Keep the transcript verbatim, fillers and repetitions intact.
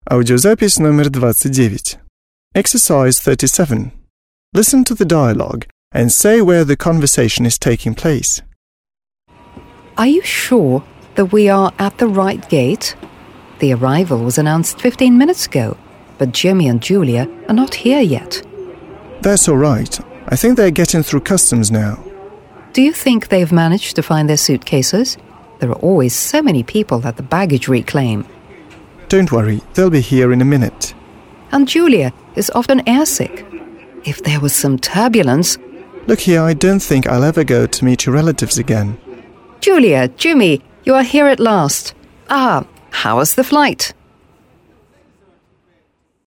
Аудиозапись номер двадцать девять. Exercise thirty-seven. Listen to the dialogue and say where the conversation is taking place. Are you sure that we are at the right gate? The arrival was announced fifteen minutes ago, but Jimmy and Julia are not here yet. That's all right. I think they're getting through customs now. Do you think they've managed to find their suitcases? There are always so many people at the baggage reclaim. Don't worry, they'll be here in a minute. And Julia is often airsick. If there was some turbulence... Look here, I don't think I'll ever go to meet your relatives again. Julia, Jimmy, you are here at last. Ah, how was the flight?